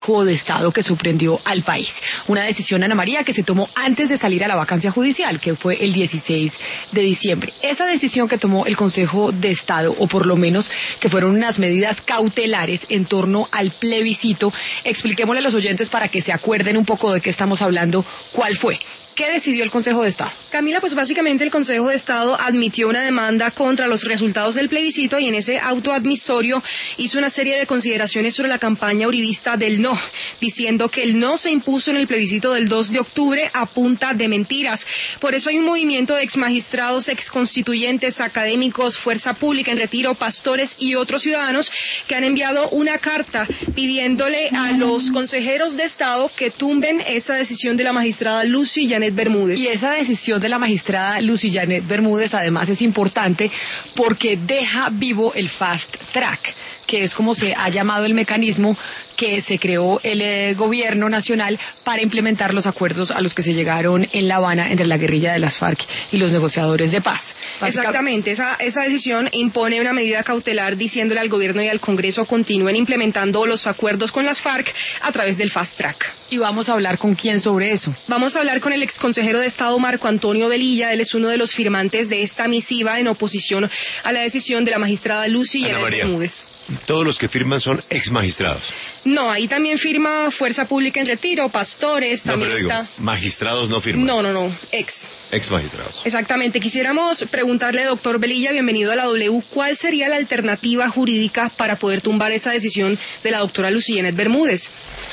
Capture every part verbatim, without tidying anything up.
Consejo de Estado que sorprendió al país. Una decisión, Ana María, que se tomó antes de salir a la vacancia judicial, que fue el dieciséis de diciembre. Esa decisión que tomó el Consejo de Estado, o por lo menos que fueron unas medidas cautelares en torno al plebiscito, expliquémosle a los oyentes para que se acuerden un poco de qué estamos hablando, ¿cuál fue? ¿Qué decidió el Consejo de Estado? Camila, pues básicamente el Consejo de Estado admitió una demanda contra los resultados del plebiscito y en ese auto admisorio hizo una serie de consideraciones sobre la campaña uribista del no, diciendo que el no se impuso en el plebiscito del dos de octubre a punta de mentiras. Por eso hay un movimiento de exmagistrados, exconstituyentes, académicos, fuerza pública en retiro, pastores y otros ciudadanos que han enviado una carta pidiéndole a los consejeros de Estado que tumben esa decisión de la magistrada Lucy Janet Bermúdez. Y esa decisión de la magistrada Lucy Janet Bermúdez además es importante porque deja vivo el fast track, que es como se ha llamado el mecanismo que se creó el eh, gobierno nacional para implementar los acuerdos a los que se llegaron en La Habana entre la guerrilla de las FARC y los negociadores de paz. Básica... Exactamente, esa, esa decisión impone una medida cautelar diciéndole al gobierno y al Congreso continúen implementando los acuerdos con las FARC a través del fast track. ¿Y vamos a hablar con quién sobre eso? Vamos a hablar con el exconsejero de Estado Marco Antonio Velilla. Él es uno de los firmantes de esta misiva en oposición a la decisión de la magistrada Lucy Janet Bermúdez. Todos los que firman son ex magistrados. No, ahí también firma Fuerza Pública en Retiro, pastores, no, también pero digo, está... magistrados no firman. No, no, no, ex. Ex magistrados. Exactamente. Quisiéramos preguntarle, doctor Velilla, bienvenido a la W, ¿cuál sería la alternativa jurídica para poder tumbar esa decisión de la doctora Lucy Janet Bermúdez?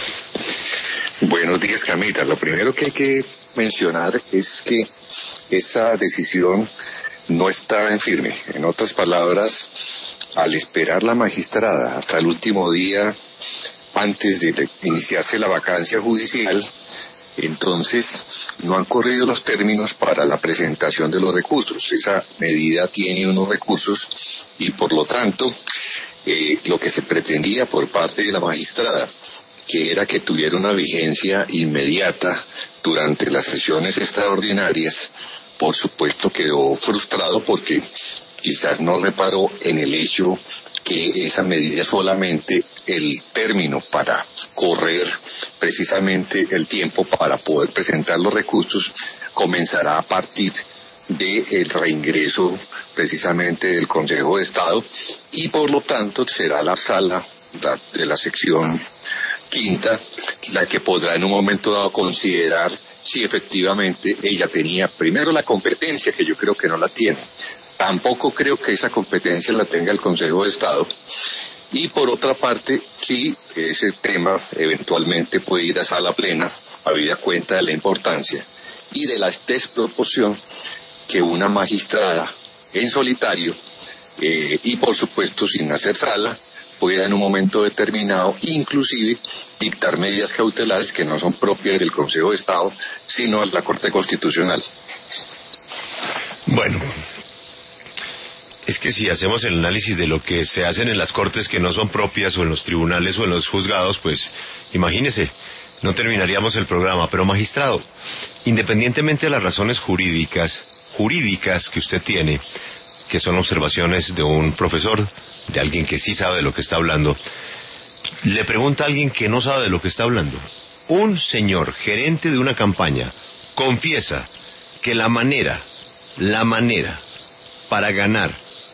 Buenos días, Camila. Lo primero que hay que mencionar es que esa decisión no está en firme. En otras palabras, al esperar la magistrada hasta el último día antes de iniciarse la vacancia judicial, entonces no han corrido los términos para la presentación de los recursos. Esa medida tiene unos recursos y por lo tanto eh, lo que se pretendía por parte de la magistrada, que era que tuviera una vigencia inmediata durante las sesiones extraordinarias, por supuesto quedó frustrado porque quizás no reparó en el hecho que esa medida solamente el término para correr precisamente el tiempo para poder presentar los recursos comenzará a partir del reingreso precisamente del Consejo de Estado y por lo tanto será la sala de la sección quinta la que podrá en un momento dado considerar si efectivamente ella tenía primero la competencia, que yo creo que no la tiene. Tampoco creo que esa competencia la tenga el Consejo de Estado. Y por otra parte, sí, ese tema eventualmente puede ir a sala plena, habida cuenta de la importancia y de la desproporción que una magistrada en solitario eh, y por supuesto sin hacer sala pueda en un momento determinado inclusive dictar medidas cautelares que no son propias del Consejo de Estado, sino de la Corte Constitucional. Bueno, es que si hacemos el análisis de lo que se hacen en las cortes que no son propias o en los tribunales o en los juzgados, pues imagínese, no terminaríamos el programa. Pero magistrado, independientemente de las razones jurídicas, jurídicas que usted tiene, que son observaciones de un profesor, de alguien que sí sabe de lo que está hablando, le pregunta a alguien que no sabe de lo que está hablando. Un señor gerente de una campaña confiesa que la manera, la manera para ganar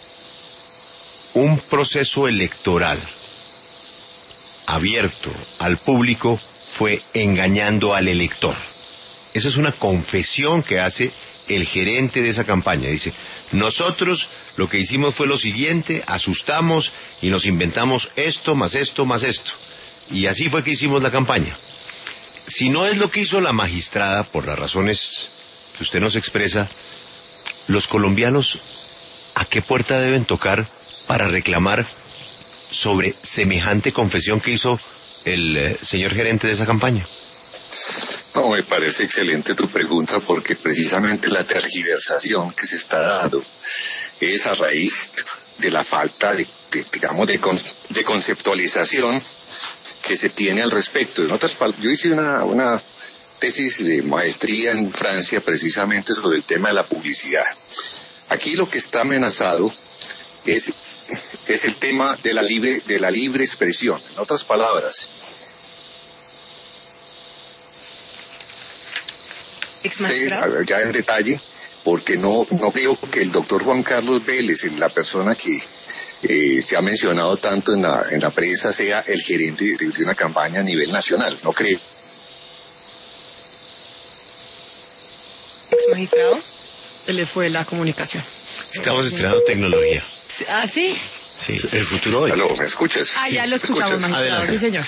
un proceso electoral abierto al público fue engañando al elector. Esa es una confesión que hace el gerente de esa campaña. Dice, nosotros lo que hicimos fue lo siguiente, asustamos y nos inventamos esto, más esto, más esto. Y así fue que hicimos la campaña. Si no es lo que hizo la magistrada, por las razones que usted nos expresa, los colombianos, ¿a qué puerta deben tocar para reclamar sobre semejante confesión que hizo el eh, señor gerente de esa campaña? No, me parece excelente tu pregunta porque precisamente la tergiversación que se está dando es a raíz de la falta de, de digamos, de, con, de conceptualización que se tiene al respecto. En otras palabras, yo hice una, una tesis de maestría en Francia precisamente sobre el tema de la publicidad. Aquí lo que está amenazado es, es el tema de la libre, de la libre expresión. En otras palabras, ya en detalle, porque no, no creo que el doctor Juan Carlos Vélez, la persona que eh, se ha mencionado tanto en la, en la prensa, sea el gerente de, de una campaña a nivel nacional, no creo. Ex magistrado, se le fue la comunicación. Estamos estrenando tecnología. ¿Ah, sí? Sí, el futuro hoy. Aló, ¿me escuchas? Ah, ya lo escuchamos, magistrado. Adelante. Sí, señor.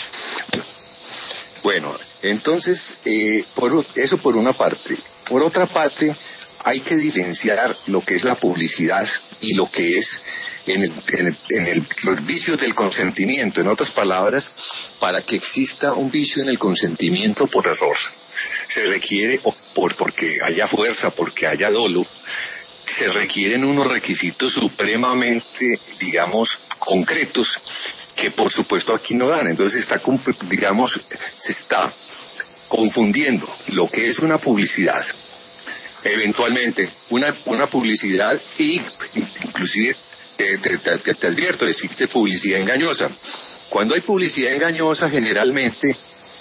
Bueno, entonces, eh, por, eso por una parte. Por otra parte, hay que diferenciar lo que es la publicidad y lo que es en, el, en, el, en el, los vicios del consentimiento. En otras palabras, para que exista un vicio en el consentimiento por error, se requiere, o por, porque haya fuerza, porque haya dolo, se requieren unos requisitos supremamente, digamos, concretos, que por supuesto aquí no dan. Entonces está, digamos, se está confundiendo lo que es una publicidad, eventualmente una, una publicidad, y inclusive te, te, te, te advierto, existe publicidad engañosa. Cuando hay publicidad engañosa, generalmente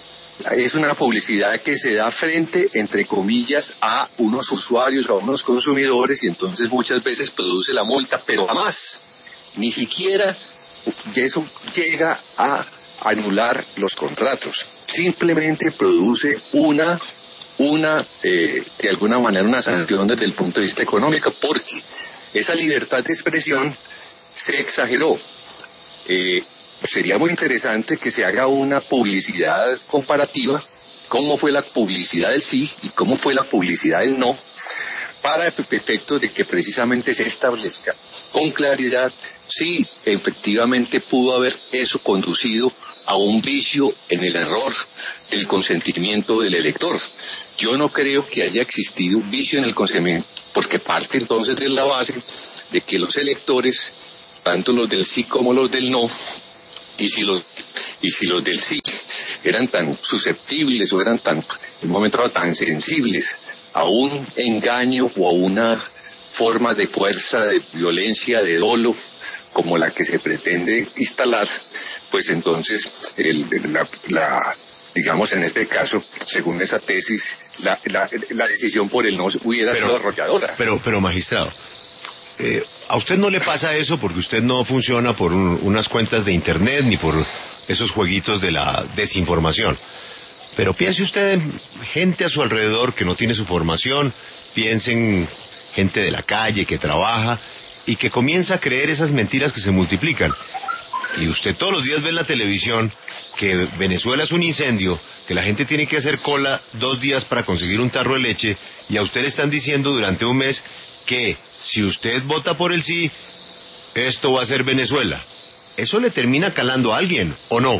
es una publicidad que se da frente, entre comillas, a unos usuarios, a unos consumidores, y entonces muchas veces produce la multa, pero jamás, ni siquiera eso llega a anular los contratos. Simplemente produce una, una eh, de alguna manera, una sanción desde el punto de vista económico, porque esa libertad de expresión se exageró. Eh, Sería muy interesante que se haga una publicidad comparativa, cómo fue la publicidad del sí y cómo fue la publicidad del no, para efectos de que precisamente se establezca con claridad si efectivamente pudo haber eso conducido a un vicio en el error del consentimiento del elector. Yo no creo que haya existido un vicio en el consentimiento, porque parte entonces de la base de que los electores, tanto los del sí como los del no, y si los y si los del sí eran tan susceptibles o eran tan, en un momento dado, tan sensibles a un engaño o a una forma de fuerza, de violencia, de dolo, como la que se pretende instalar, pues entonces el, la, la digamos en este caso, según esa tesis, la, la, la decisión por el no hubiera pero, sido arrolladora. Pero, pero magistrado, eh, a usted no le pasa eso porque usted no funciona por un, unas cuentas de internet ni por esos jueguitos de la desinformación. Pero piense usted en gente a su alrededor que no tiene su formación, piense en gente de la calle que trabaja y que comienza a creer esas mentiras que se multiplican. Y usted todos los días ve en la televisión que Venezuela es un incendio, que la gente tiene que hacer cola dos días para conseguir un tarro de leche, y a usted le están diciendo durante un mes que si usted vota por el sí, esto va a ser Venezuela. ¿Eso le termina calando a alguien o no?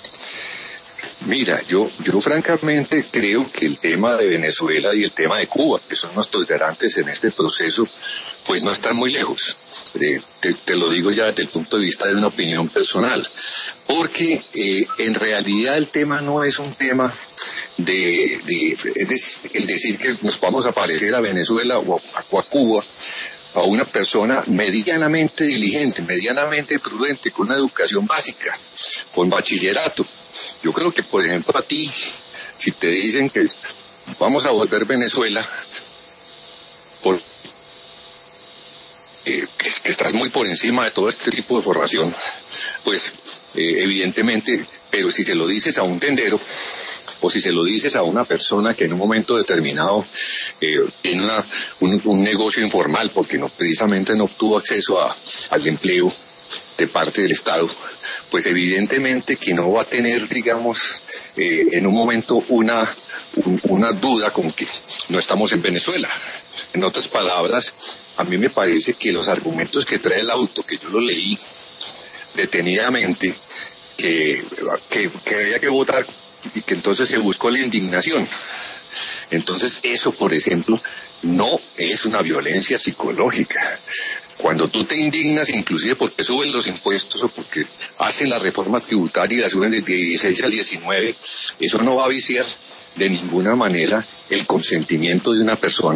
Mira, yo, yo francamente creo que el tema de Venezuela y el tema de Cuba, que son nuestros garantes en este proceso, pues no están muy lejos. Eh, te, te lo digo ya desde el punto de vista de una opinión personal, porque eh, en realidad el tema no es un tema de, de, es decir, el decir que nos vamos a parecer a Venezuela o a, o a Cuba, a una persona medianamente diligente, medianamente prudente, con una educación básica, con bachillerato. Yo creo que, por ejemplo, a ti, si te dicen que vamos a volver Venezuela, por, eh, que, que estás muy por encima de todo este tipo de formación, pues eh, evidentemente, pero si se lo dices a un tendero, o si se lo dices a una persona que en un momento determinado eh, tiene una, un, un negocio informal porque no, precisamente no obtuvo acceso a, al empleo de parte del Estado, pues evidentemente que no va a tener, digamos, eh, en un momento una, un, una duda como que no estamos en Venezuela. En otras palabras, a mí me parece que los argumentos que trae el auto, que yo lo leí detenidamente, que, que, que había que votar y que entonces se buscó la indignación. Entonces eso, por ejemplo, no es una violencia psicológica. Cuando tú te indignas, inclusive porque suben los impuestos o porque hacen la reforma tributaria y la suben de dieciséis al diecinueve, eso no va a viciar de ninguna manera el consentimiento de una persona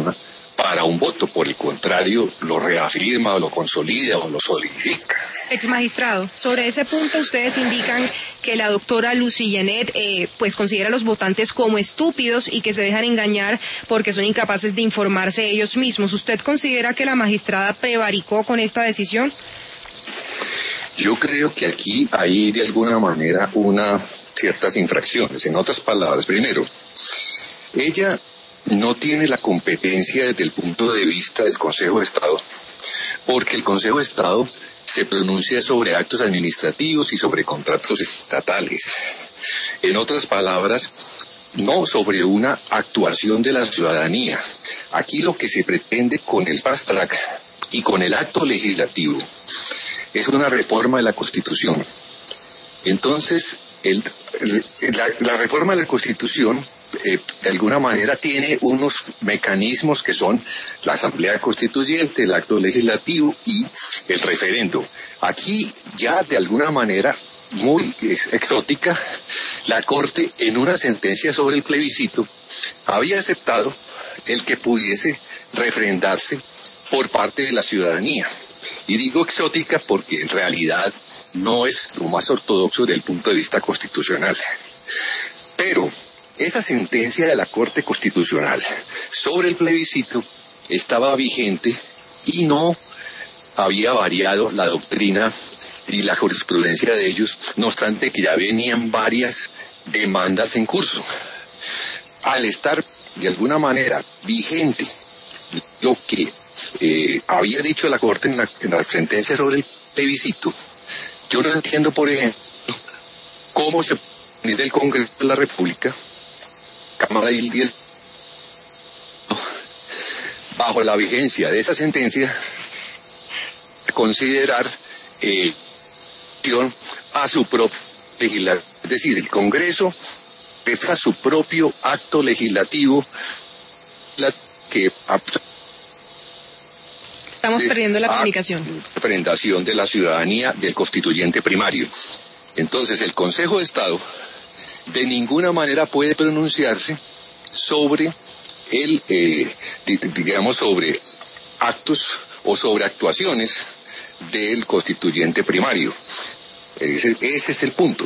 para un voto, por el contrario, lo reafirma o lo consolida o lo solidifica. Ex magistrado, sobre ese punto ustedes indican que la doctora Lucy Genet eh, pues considera a los votantes como estúpidos y que se dejan engañar porque son incapaces de informarse ellos mismos. ¿Usted considera que la magistrada prevaricó con esta decisión? Yo creo que aquí hay de alguna manera unas ciertas infracciones. En otras palabras, primero, ella no tiene la competencia desde el punto de vista del Consejo de Estado, porque el Consejo de Estado se pronuncia sobre actos administrativos y sobre contratos estatales. En otras palabras, no sobre una actuación de la ciudadanía. Aquí lo que se pretende con el fast track y con el acto legislativo es una reforma de la Constitución. Entonces, el, la, la reforma de la Constitución Eh, de alguna manera tiene unos mecanismos que son la Asamblea Constituyente, el acto legislativo y el referendo. Aquí ya de alguna manera muy exótica, la Corte en una sentencia sobre el plebiscito había aceptado el que pudiese refrendarse por parte de la ciudadanía. Y digo exótica porque en realidad no es lo más ortodoxo desde el punto de vista constitucional. Pero esa sentencia de la Corte Constitucional sobre el plebiscito estaba vigente y no había variado la doctrina y la jurisprudencia de ellos, no obstante que ya venían varias demandas en curso. Al estar de alguna manera vigente lo que eh, había dicho la Corte en la, en la sentencia sobre el plebiscito, yo no entiendo, por ejemplo, cómo se puede del Congreso de la República, Cámara y el, bajo la vigencia de esa sentencia, considerar eh, a su propio legislativo. Es decir, el Congreso a su propio acto legislativo la, que estamos de, perdiendo la comunicación. Representación de la ciudadanía del constituyente primario. Entonces, el Consejo de Estado de ninguna manera puede pronunciarse sobre el, eh, digamos, sobre actos o sobre actuaciones del constituyente primario. Ese, ese es el punto.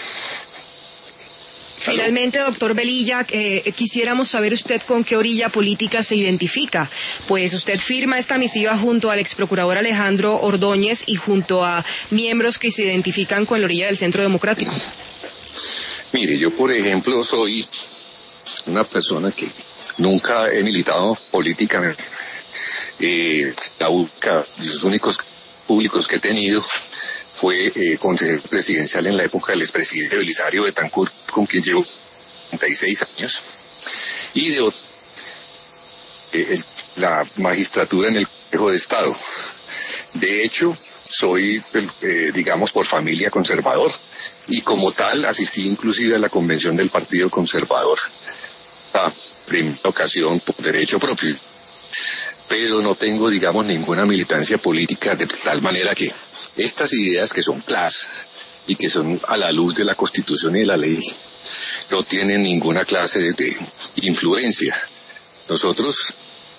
Finalmente, doctor Velilla, eh, quisiéramos saber usted con qué orilla política se identifica. Pues usted firma esta misiva junto al exprocurador Alejandro Ordóñez y junto a miembros que se identifican con la orilla del Centro Democrático. Mire, yo por ejemplo soy una persona que nunca he militado políticamente. Eh, la única, los únicos públicos que he tenido fue eh, consejero presidencial en la época del expresidente Belisario Betancur, con quien llevo treinta y seis años, y de eh, el, la magistratura en el Consejo de Estado. De hecho, soy, eh, digamos, por familia conservador, y como tal asistí inclusive a la convención del Partido Conservador, a primera ocasión por derecho propio, pero no tengo, digamos, ninguna militancia política, de tal manera que estas ideas que son claras y que son a la luz de la Constitución y de la ley no tienen ninguna clase de, de influencia. Nosotros...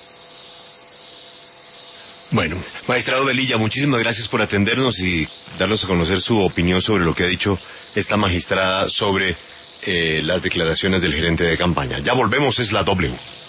Bueno, magistrado Velilla, muchísimas gracias por atendernos y darnos a conocer su opinión sobre lo que ha dicho esta magistrada sobre eh, las declaraciones del gerente de campaña. Ya volvemos, es la W.